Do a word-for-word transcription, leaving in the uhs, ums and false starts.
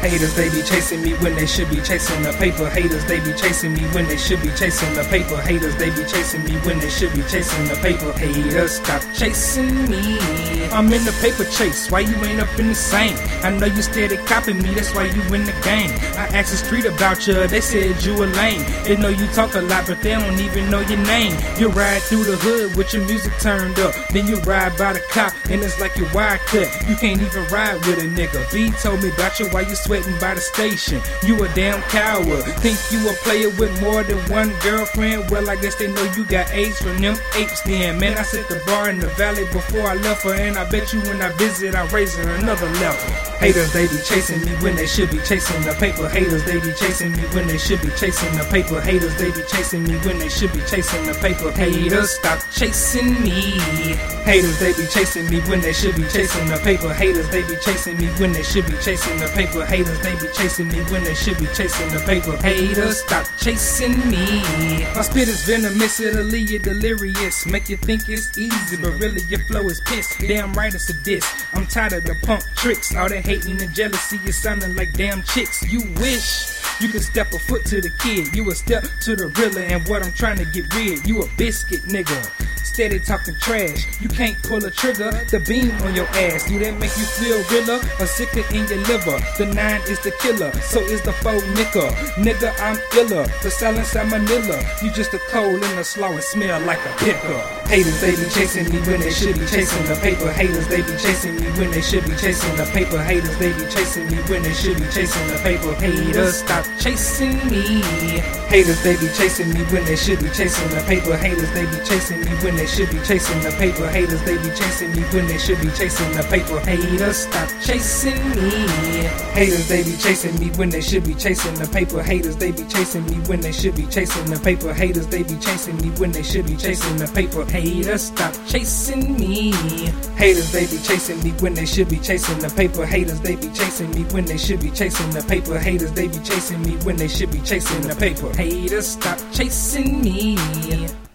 Haters, they be chasing me when they should be chasing the paper. Haters, they be chasing me when they should be chasing the paper. Haters, they be chasing me when they should be chasing the paper. Haters, stop chasing me. I'm in the paper chase, why you ain't up in the same? I know you steady copying me, that's why you in the game. I asked the street about you, they said you a lame. They know you talk a lot, but they don't even know your name. You ride through the hood with your music turned up, then you ride by the cop, and it's like your wire cut. You can't even ride with a nigga. B told me about you while you sweating by the station. You a damn coward. Think you a player with more than one girlfriend? Well, I guess they know you got AIDS from them apes then. Man, I set the bar in the valley before I left her, and I bet you when I visit, I'm raising another level. Haters, they be chasing me when they should be chasing the paper. Haters, they be chasing me when they should be chasing the paper. Haters, they be chasing me when they should be chasing the paper. Haters, stop chasing me. Haters, they be chasing me when they should be chasing the paper. Haters, they be chasing me when they should be chasing the paper. Haters, they be chasing me when they should be chasing the paper. Haters, stop chasing me. My spit is venomous, it'll leave you delirious. Make you think it's easy, but really your flow is piss. Damn right it's a diss. I'm tired of the punk tricks. All that hating and jealousy is sounding like damn chicks. You wish you could step a foot to the kid. You a step to the realer, and what I'm trying to get rid. You a biscuit nigga, steady talking trash. You can't pull a trigger, the beam on your ass. Do that make you feel realer or sicker in your liver? The nine is the killer, so is the four nigga. Nigga, I'm iller, the silence I'm Manila. You just a cold in the slow and smell like a picker. Haters, they be chasing me when they should be chasing the paper. Haters, they be chasing me when they should be chasing the paper. Haters, they be chasing me when they should be chasing the paper. Haters, stop chasing me. Haters, they be chasing me when they should be chasing the paper. Haters, they be chasing me when they should be chasing the paper. Haters, they be chasing me when they should be chasing the paper. Haters, stop chasing me. Haters, they be chasing me when they should be chasing the paper. Haters, they be chasing me when they should be chasing the paper. Haters, they be chasing me when they should be chasing the paper. Haters, stop chasing me. Haters, they be chasing me when they should be chasing the paper. Haters, they be chasing me when they should be chasing the paper. Haters, they be chasing me when they should be chasing the paper. Haters, stop chasing me.